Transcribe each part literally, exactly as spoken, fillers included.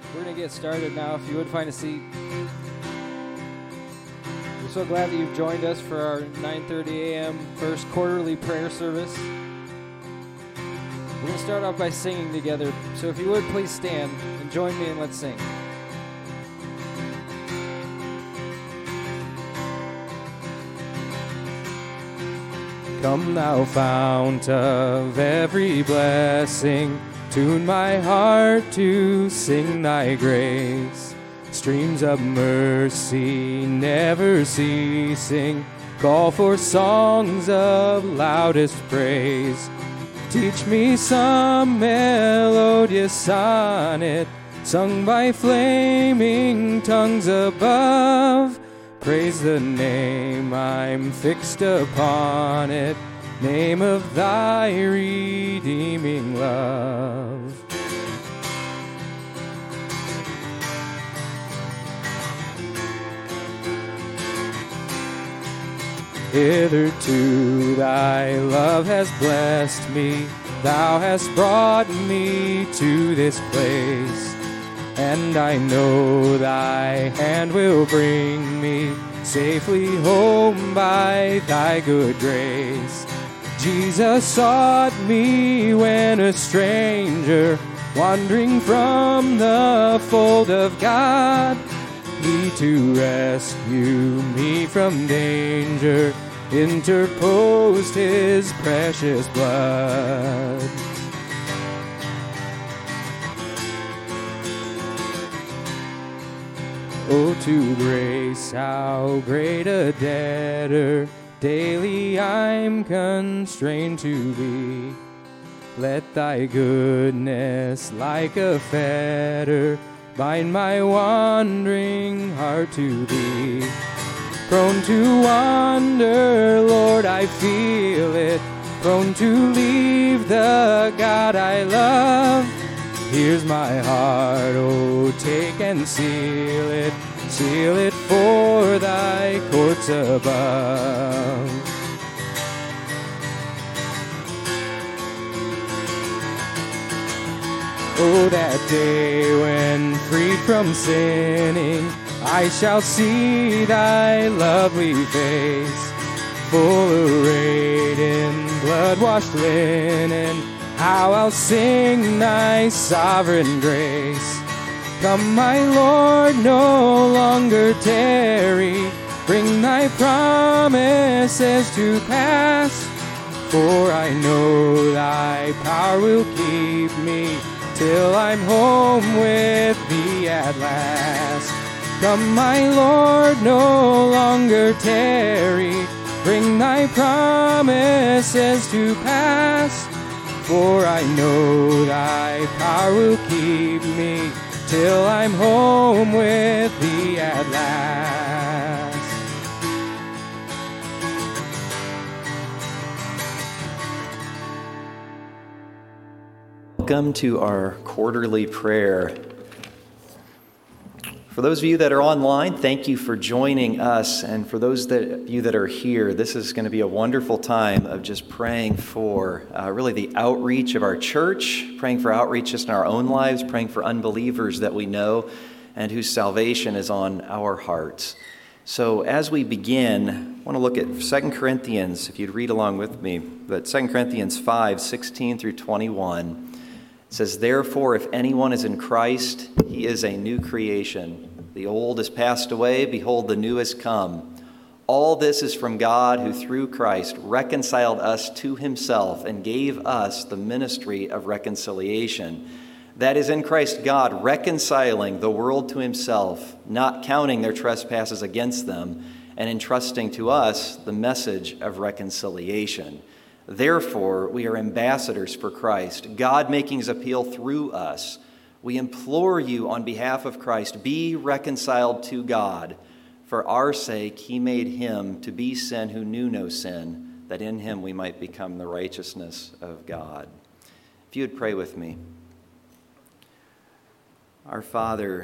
We're going to get started now. If you would find a seat. We're so glad that you've joined us for our nine thirty a.m. first quarterly prayer service. We're going to start off by singing together. So if you would, please stand and join me and let's sing. Come thou fount of every blessing, tune my heart to sing thy grace. Streams of mercy never ceasing, call for songs of loudest praise. Teach me some melodious sonnet, sung by flaming tongues above. Praise the name I'm fixed upon it, name of thy redeeming love. Hitherto thy love has blessed me, thou hast brought me to this place, and I know thy hand will bring me safely home by thy good grace. Jesus sought me when a stranger, wandering from the fold of God. He to rescue me from danger interposed his precious blood. Oh, to grace, how great a debtor daily I'm constrained to be. Let thy goodness like a fetter bind my wandering heart to thee. Prone to wander, Lord, I feel it, prone to leave the God I love. Here's my heart, oh, take and seal it, seal it for thy courts above. Oh, that day when freed from sinning, I shall see thy lovely face, full arrayed in blood-washed linen, how I'll sing thy sovereign grace. Come, my Lord, no longer tarry, bring thy promises to pass, for I know thy power will keep me till I'm home with thee at last. Come, my Lord, no longer tarry, bring thy promises to pass, for I know thy power will keep me till I'm home with thee at last. Welcome to our quarterly prayer. For those of you that are online, thank you for joining us. And for those of you that are here, this is going to be a wonderful time of just praying for uh, really the outreach of our church, praying for outreach just in our own lives, praying for unbelievers that we know and whose salvation is on our hearts. So as we begin, I want to look at Second Corinthians, if you'd read along with me, but Second Corinthians five, sixteen through twenty-one. It says, therefore, if anyone is in Christ, he is a new creation. The old has passed away, behold, the new has come. All this is from God, who through Christ reconciled us to himself and gave us the ministry of reconciliation. That is, in Christ, God reconciling the world to himself, not counting their trespasses against them, and entrusting to us the message of reconciliation. Therefore, we are ambassadors for Christ, God making his appeal through us. We implore you on behalf of Christ, be reconciled to God. For our sake, he made him to be sin who knew no sin, that in him we might become the righteousness of God. If you would pray with me. Our Father,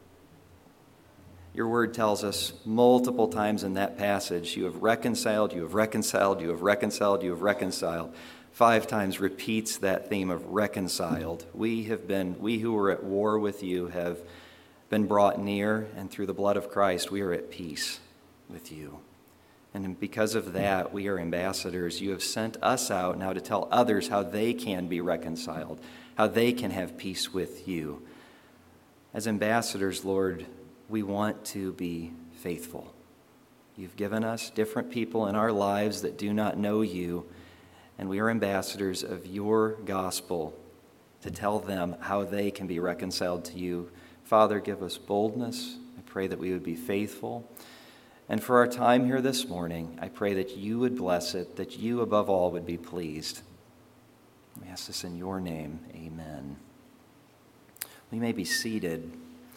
your word tells us multiple times in that passage, you have reconciled, you have reconciled, you have reconciled, you have reconciled. five times repeats that theme of reconciled. We have been, we who were at war with you have been brought near, and through the blood of Christ, we are at peace with you. And because of that, we are ambassadors. You have sent us out now to tell others how they can be reconciled, how they can have peace with you. As ambassadors, Lord, we want to be faithful. You've given us different people in our lives that do not know you, and we are ambassadors of your gospel to tell them how they can be reconciled to you. Father, give us boldness. I pray that we would be faithful. And for our time here this morning, I pray that you would bless it, that you above all would be pleased. We ask this in your name. Amen. We may be seated.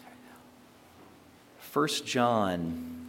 First John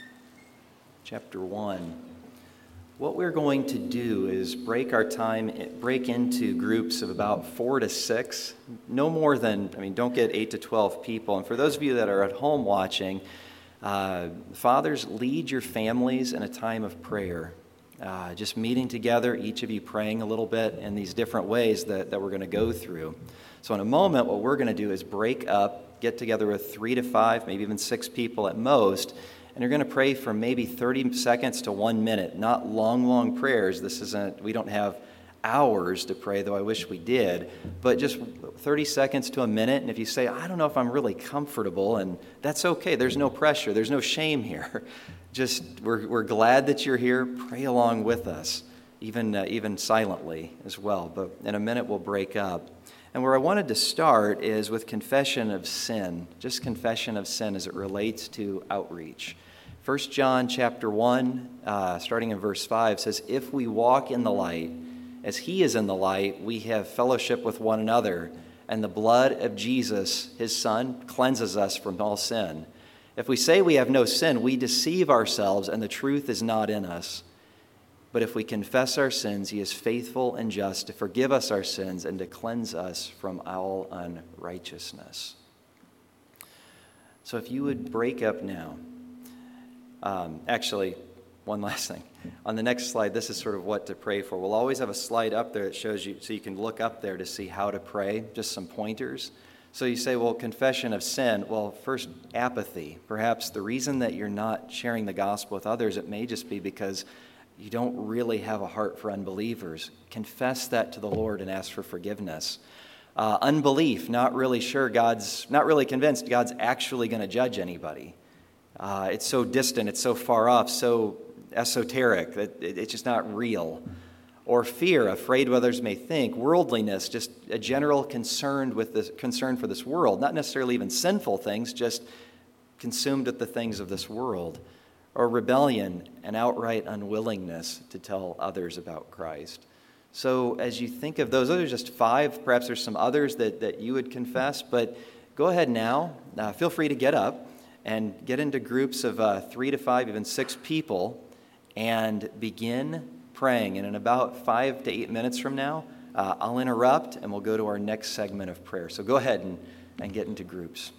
chapter one. What we're going to do is break our time, break into groups of about four to six, no more than, I mean, don't get eight to twelve people. And for those of you that are at home watching, uh, fathers, lead your families in a time of prayer. Uh, just meeting together, each of you praying a little bit in these different ways that, that we're going to go through. So in a moment, what we're going to do is break up, get together with three to five, maybe even six people at most, and you're going to pray for maybe thirty seconds to one minute, not long, long prayers. This isn't, we don't have hours to pray, though I wish we did, but just thirty seconds to a minute. And if you say, I don't know if I'm really comfortable, and that's okay. There's no pressure. There's no shame here. Just, we're, we're glad that you're here. Pray along with us, even, uh, even silently as well. But in a minute, we'll break up. And where I wanted to start is with confession of sin, just confession of sin as it relates to outreach. First John chapter one, uh, starting in verse five, says, if we walk in the light, as he is in the light, we have fellowship with one another, and the blood of Jesus, his son, cleanses us from all sin. If we say we have no sin, we deceive ourselves, and the truth is not in us. But if we confess our sins, he is faithful and just to forgive us our sins and to cleanse us from all unrighteousness. So if you would break up now. Um, actually, one last thing. On the next slide, this is sort of what to pray for. We'll always have a slide up there that shows you, so you can look up there to see how to pray, just some pointers. So you say, well, confession of sin. Well, first, apathy. Perhaps the reason that you're not sharing the gospel with others, it may just be because you don't really have a heart for unbelievers. Confess that to the Lord and ask for forgiveness. Uh, unbelief, not really sure God's, not really convinced God's actually going to judge anybody. Uh, it's so distant, it's so far off, so esoteric that it, it's just not real. Or fear, afraid what others may think. Worldliness, just a general concern with this concern for this world, not necessarily even sinful things, just consumed with the things of this world. Or rebellion, an outright unwillingness to tell others about Christ. So as you think of those, those are just five. Perhaps there's some others that, that you would confess, but go ahead now. Uh, feel free to get up and get into groups of uh, three to five, even six people, and begin praying. And in about five to eight minutes from now, uh, I'll interrupt and we'll go to our next segment of prayer. So go ahead and, and get into groups.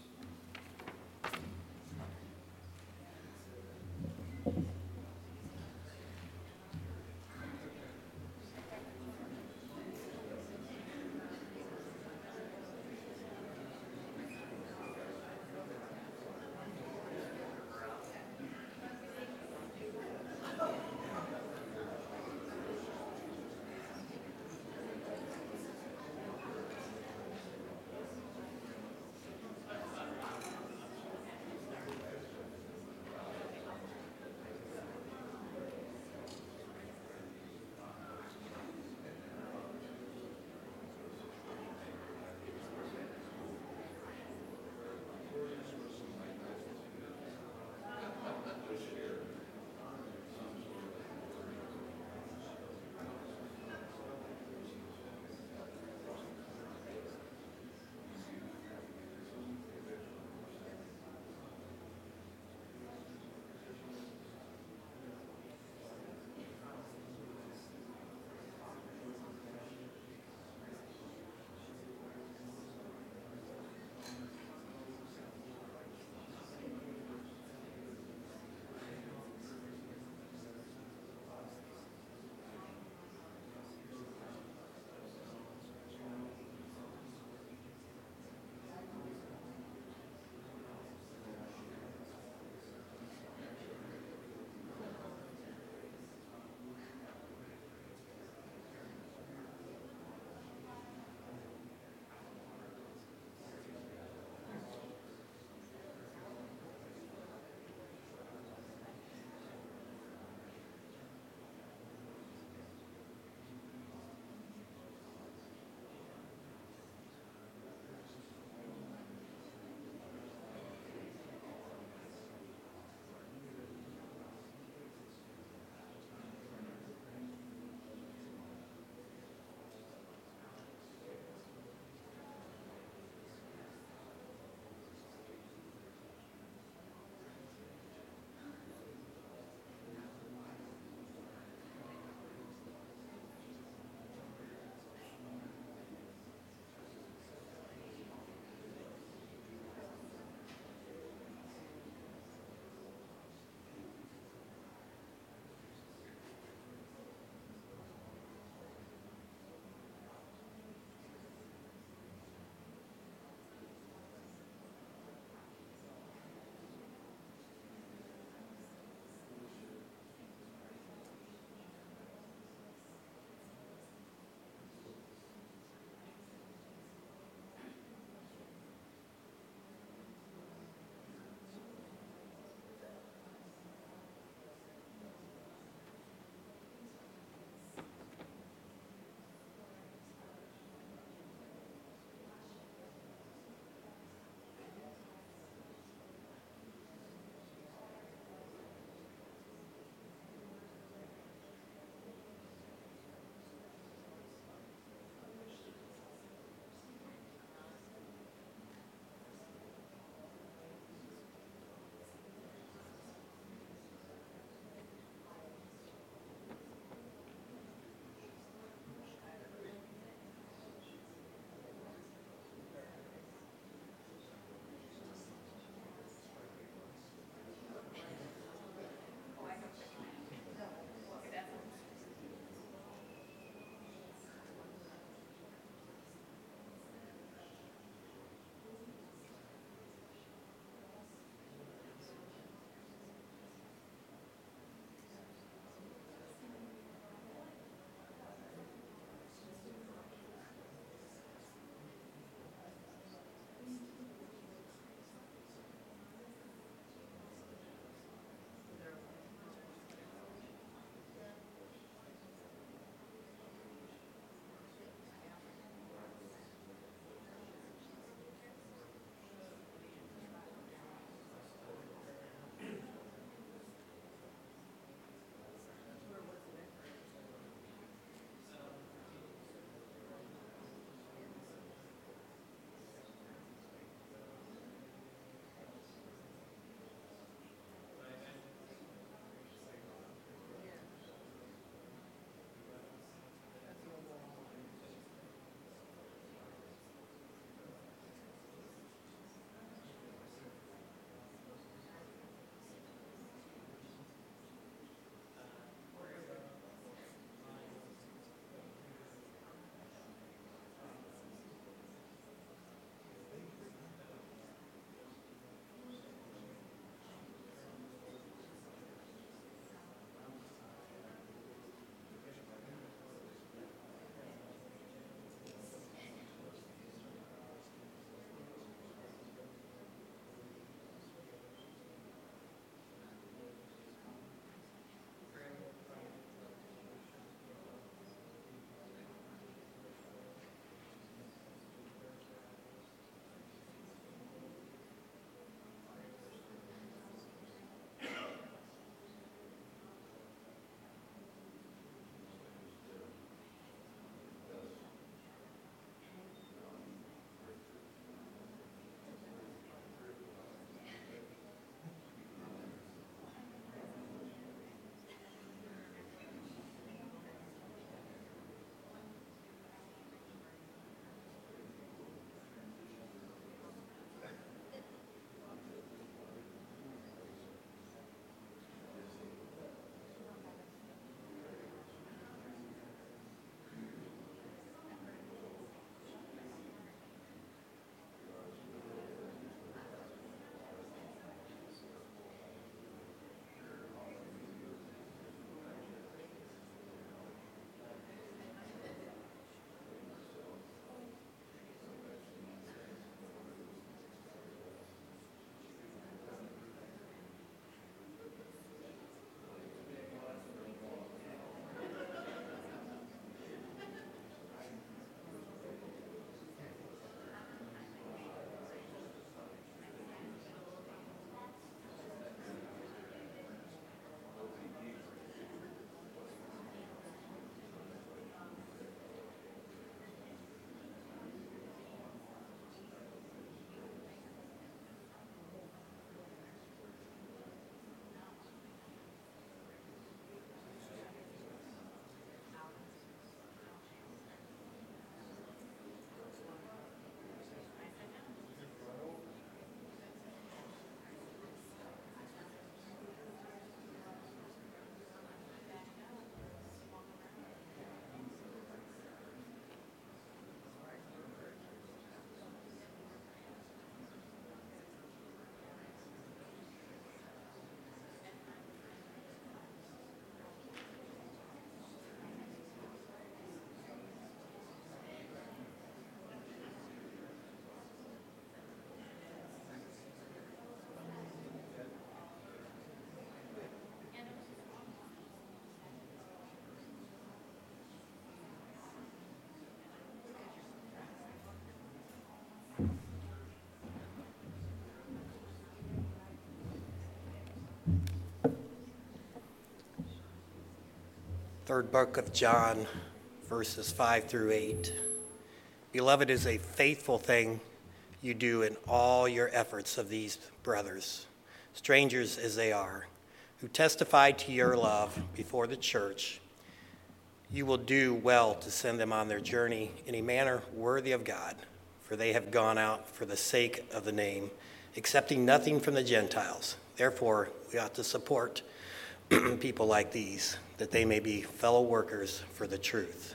Third book of John, verses five through eight. Beloved, is a faithful thing you do in all your efforts of these brothers, strangers as they are, who testify to your love before the church. You will do well to send them on their journey in a manner worthy of God, for they have gone out for the sake of the name, accepting nothing from the Gentiles. Therefore, we ought to support people like these, that they may be fellow workers for the truth.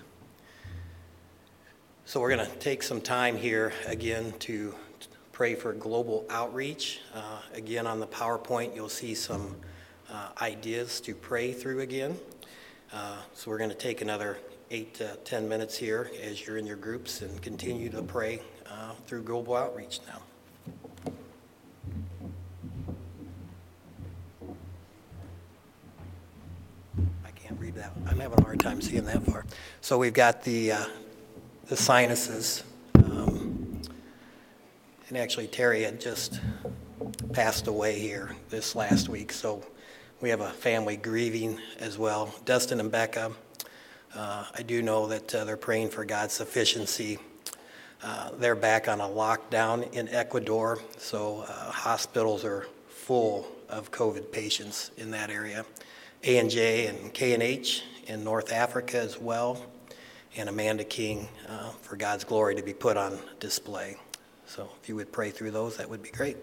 So we're going to take some time here again to pray for global outreach. Uh, again, on the PowerPoint, you'll see some uh, ideas to pray through again. Uh, so we're going to take another eight to ten minutes here as you're in your groups and continue to pray uh, through global outreach now. Read that. I'm having a hard time seeing that far. So we've got the uh, the sinuses, um, and actually Terry had just passed away here this last week, so we have a family grieving as well. Dustin and Becca, uh, I do know that uh, they're praying for God's sufficiency. Uh, they're back on a lockdown in Ecuador, so uh, hospitals are full of COVID patients in that area. A and J and K and H in North Africa as well, and Amanda King uh, for God's glory to be put on display. So if you would pray through those, that would be great.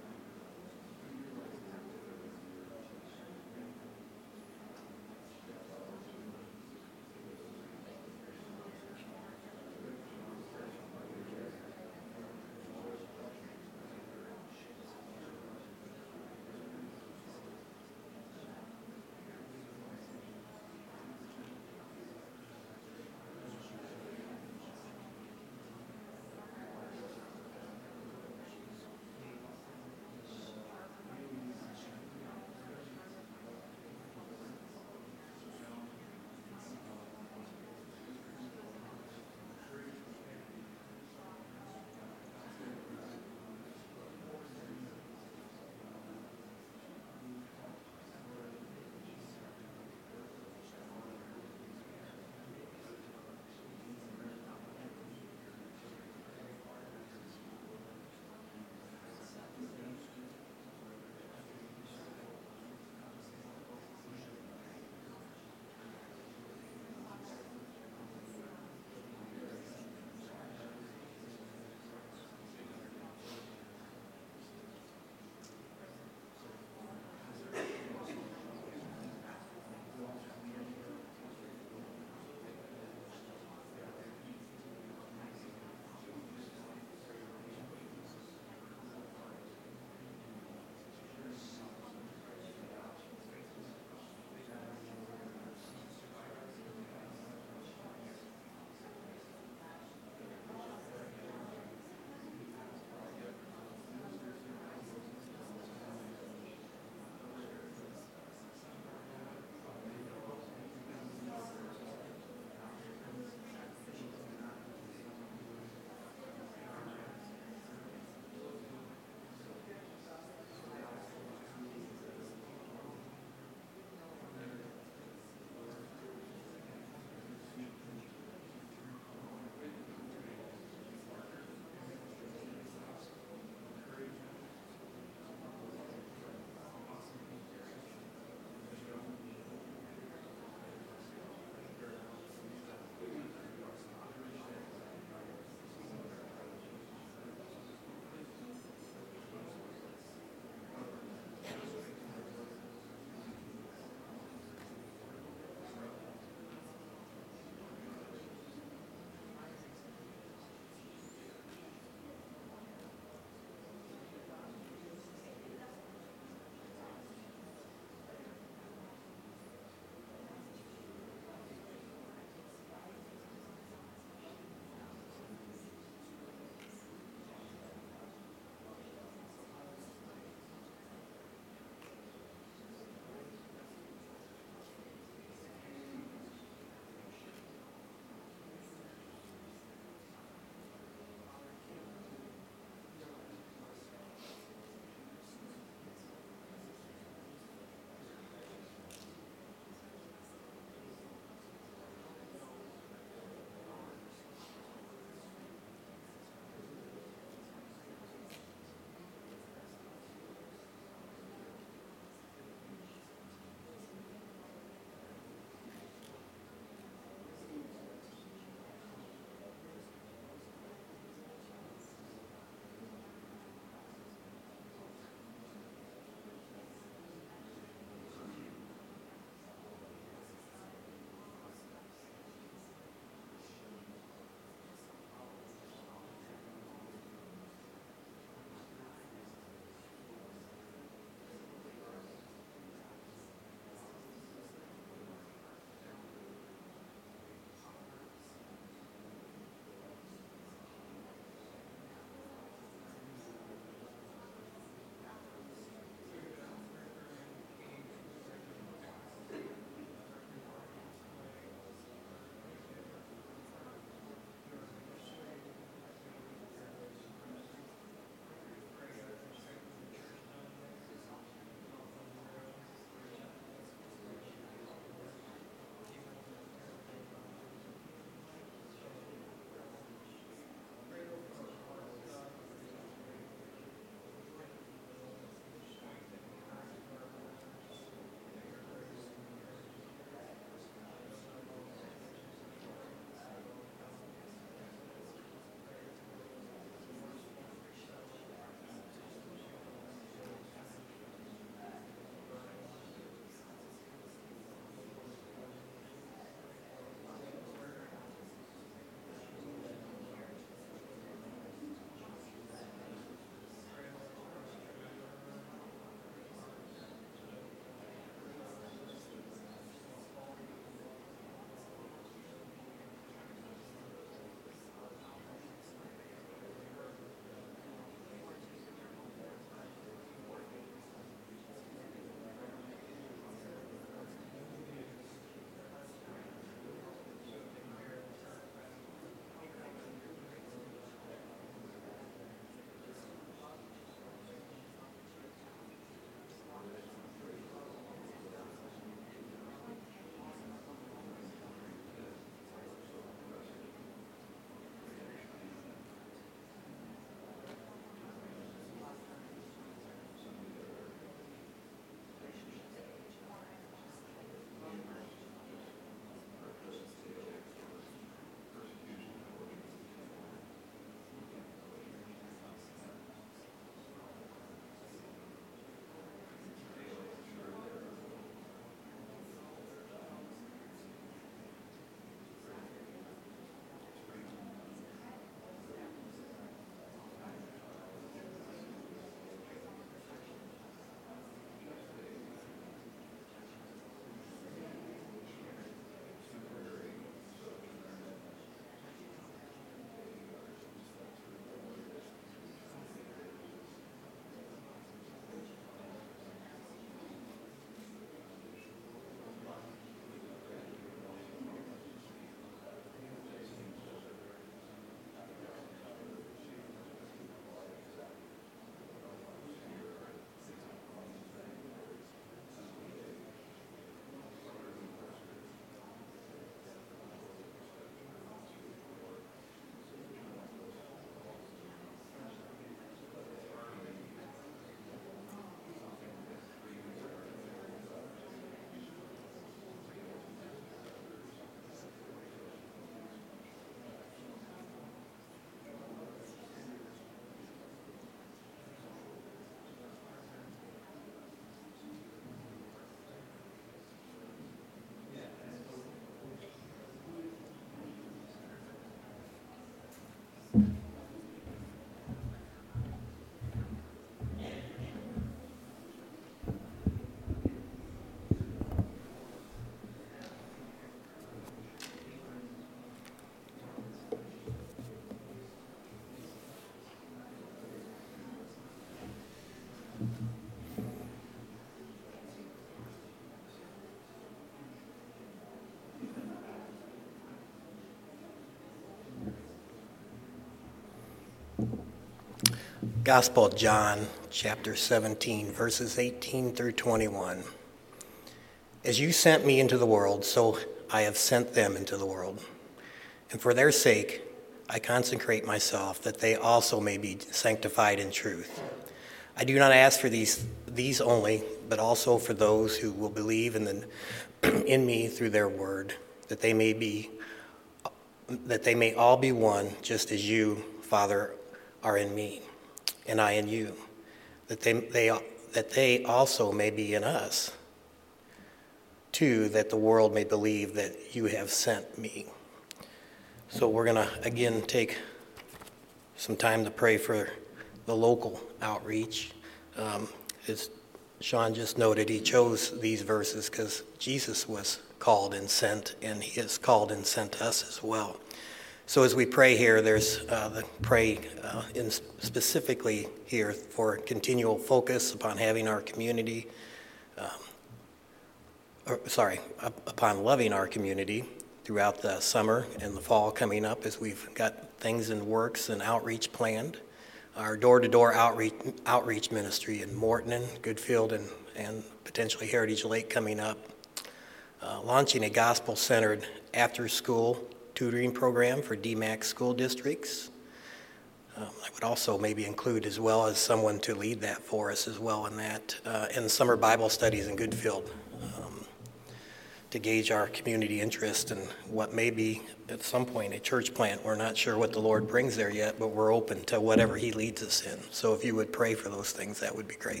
Gospel of John, chapter seventeen, verses eighteen through twenty-one. As you sent me into the world, so I have sent them into the world. And for their sake, I consecrate myself, that they also may be sanctified in truth. I do not ask for these these only, but also for those who will believe in the in me through their word, that they may be that they may all be one, just as you, Father, are in me, and I in you, that they they that they also may be in us. Two, that the world may believe that you have sent me. So we're going to, again, take some time to pray for the local outreach. Um, as Sean just noted, he chose these verses because Jesus was called and sent, and he has called and sent us as well. So as we pray here, there's uh, the pray uh, in specifically here for continual focus upon having our community um, Or, sorry, upon loving our community throughout the summer and the fall coming up, as we've got things in works and outreach planned. Our door-to-door outreach outreach ministry in Morton and Goodfield and, and potentially Heritage Lake coming up. Uh, launching a gospel-centered after-school tutoring program for D MAC school districts. Um, I would also maybe include as well as someone to lead that for us as well in that. Uh, and summer Bible studies in Goodfield. Um, to gauge our community interest in what may be at some point a church plant. We're not sure what the Lord brings there yet, but we're open to whatever he leads us in. So if you would pray for those things, that would be great.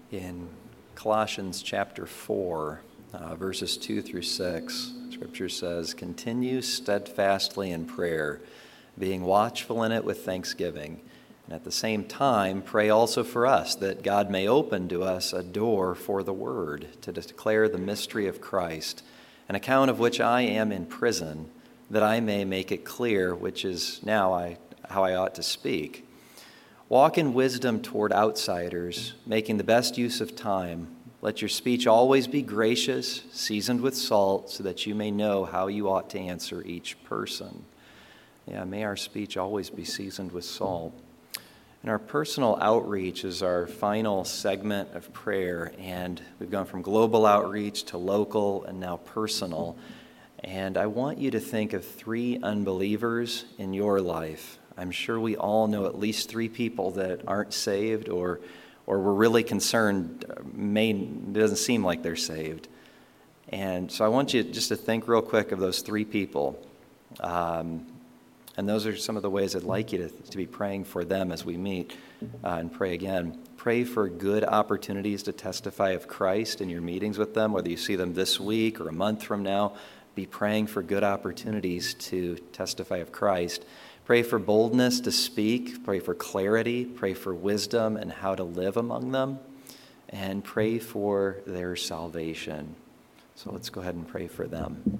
In Colossians chapter four, uh, verses two through six, Scripture says, "Continue steadfastly in prayer, being watchful in it with thanksgiving. And at the same time, pray also for us, that God may open to us a door for the word, to declare the mystery of Christ, an account of which I am in prison, that I may make it clear which is now I, how I ought to speak. Walk in wisdom toward outsiders, making the best use of time. Let your speech always be gracious, seasoned with salt, so that you may know how you ought to answer each person." Yeah, may our speech always be seasoned with salt. And our personal outreach is our final segment of prayer, and we've gone from global outreach to local and now personal. And I want you to think of three unbelievers in your life. I'm sure we all know at least three people that aren't saved, or or we're really concerned, may, it doesn't seem like they're saved. And so I want you just to think real quick of those three people. Um, and those are some of the ways I'd like you to, to be praying for them as we meet uh, and pray again. Pray for good opportunities to testify of Christ in your meetings with them, whether you see them this week or a month from now. Be praying for good opportunities to testify of Christ. Pray for boldness to speak. Pray for clarity. Pray for wisdom and how to live among them. And pray for their salvation. So let's go ahead and pray for them.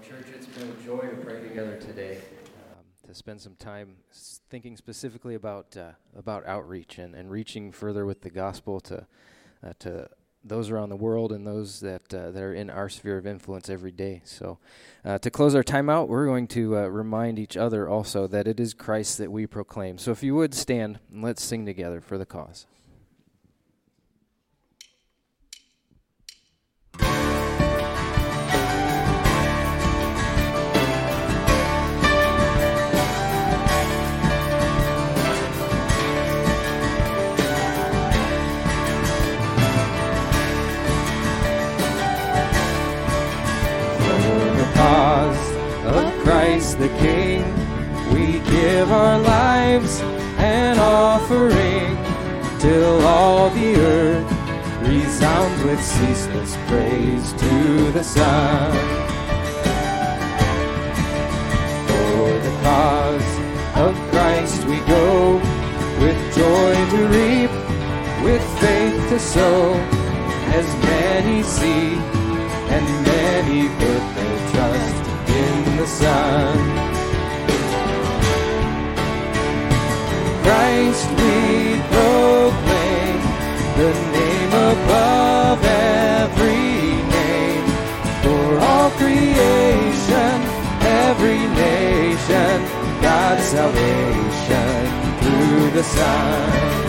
Church, it's been a joy to pray together today, um, to spend some time s- thinking specifically about uh, about outreach and, and reaching further with the gospel to uh, to those around the world and those that uh, that are in our sphere of influence every day. So, uh, to close our time out, we're going to uh, remind each other also that it is Christ that we proclaim. So, if you would stand, and let's sing together for the cause. Christ the King, we give our lives an offering till all the earth resounds with ceaseless praise to the Son. For the cause of Christ we go, with joy to reap, with faith to sow, as many see and many put their trust in the Son. Christ we proclaim, the name above every name, for all creation, every nation, God's salvation through the Son.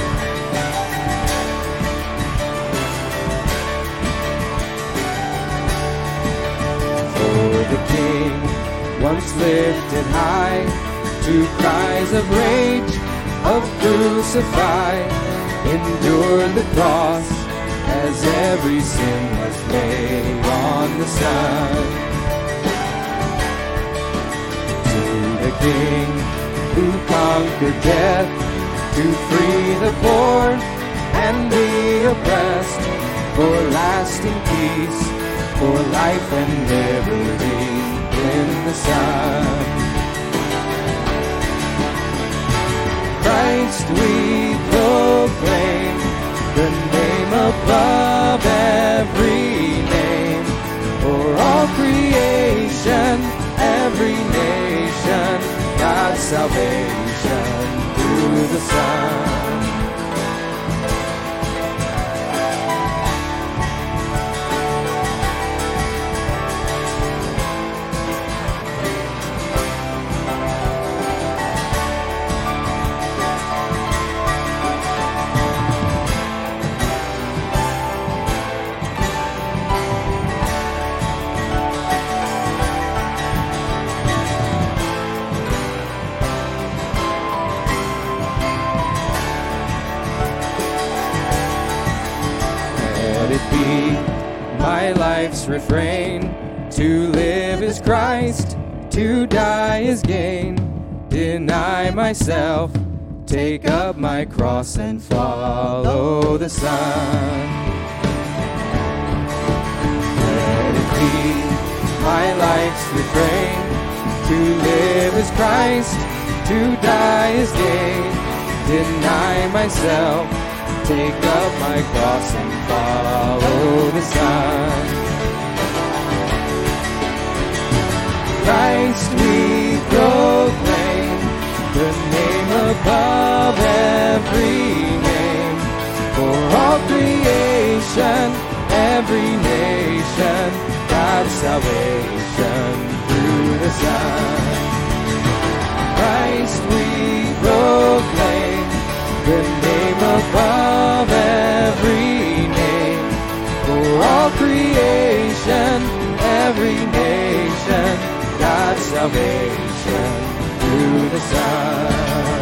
The King, once lifted high, to cries of rage, of crucify, endured the cross, as every sin was laid on the Son. To the King, who conquered death, to free the poor and the oppressed, for lasting peace, for life and liberty in the Son. Christ we proclaim, the name above every name, for all creation, every nation, God's salvation through the Son. My life's refrain, to live is Christ, to die is gain. Deny myself, take up my cross and follow the Son. Let it be my life's refrain, to live is Christ, to die is gain. Deny myself, take up my cross and follow the Son. Christ we proclaim, the name above every name, for all creation, every nation, God's salvation through the Son. Christ we proclaim, the name above every name, for all creation, every nation, God's salvation through the Son.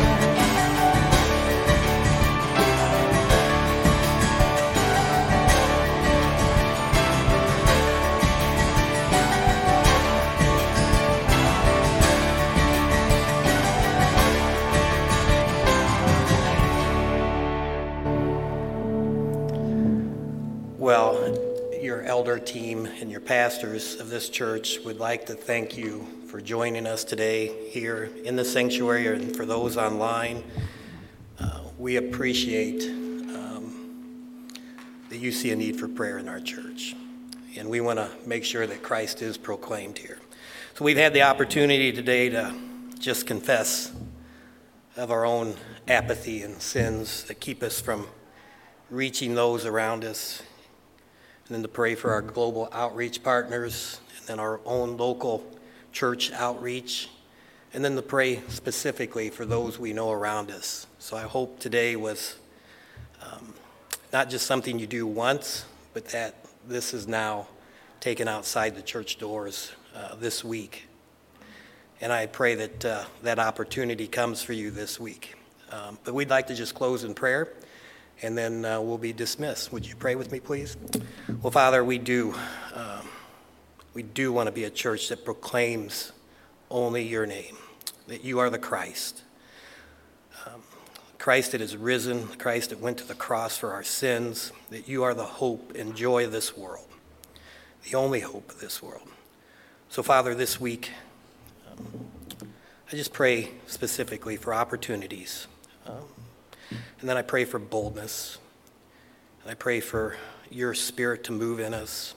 Well, your elder team and your pastors of this church would like to thank you for joining us today here in the sanctuary and for those online. Uh, we appreciate um, that you see a need for prayer in our church, and we want to make sure that Christ is proclaimed here. So we've had the opportunity today to just confess of our own apathy and sins that keep us from reaching those around us, and then to pray for our global outreach partners, and then our own local church outreach, and then to pray specifically for those we know around us. So I hope today was um, not just something you do once, but that this is now taken outside the church doors uh, this week. And I pray that uh, that opportunity comes for you this week. Um, but we'd like to just close in prayer, and then uh, we'll be dismissed. Would you pray with me, please? Well, Father, we do, um, we do want to be a church that proclaims only your name, that you are the Christ. Um, Christ that is risen, Christ that went to the cross for our sins, that you are the hope and joy of this world, the only hope of this world. So, Father, this week, um, I just pray specifically for opportunities. Um, and then I pray for boldness. And I pray for your Spirit to move in us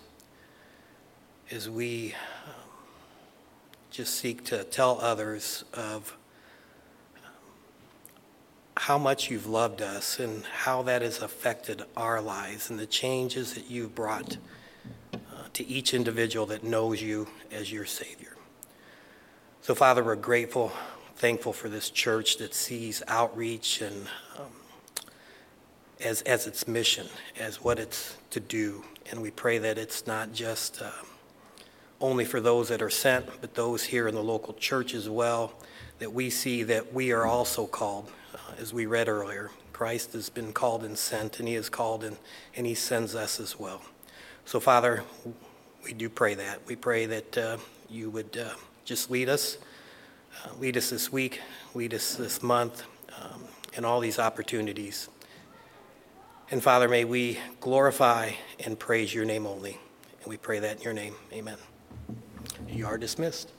as we um, just seek to tell others of um, how much you've loved us and how that has affected our lives and the changes that you've brought uh, to each individual that knows you as your Savior. So, Father, we're grateful, thankful for this church that sees outreach and um, as as its mission, as what it's to do. And we pray that it's not just uh, only for those that are sent, but those here in the local church as well, that we see that we are also called, uh, as we read earlier. Christ has been called and sent, and he is called and, and he sends us as well. So, Father, we do pray that. We pray that uh, you would uh, just lead us, uh, lead us this week, lead us this month, um, and all these opportunities. And Father, may we glorify and praise your name only. And we pray that in your name. Amen. You are dismissed.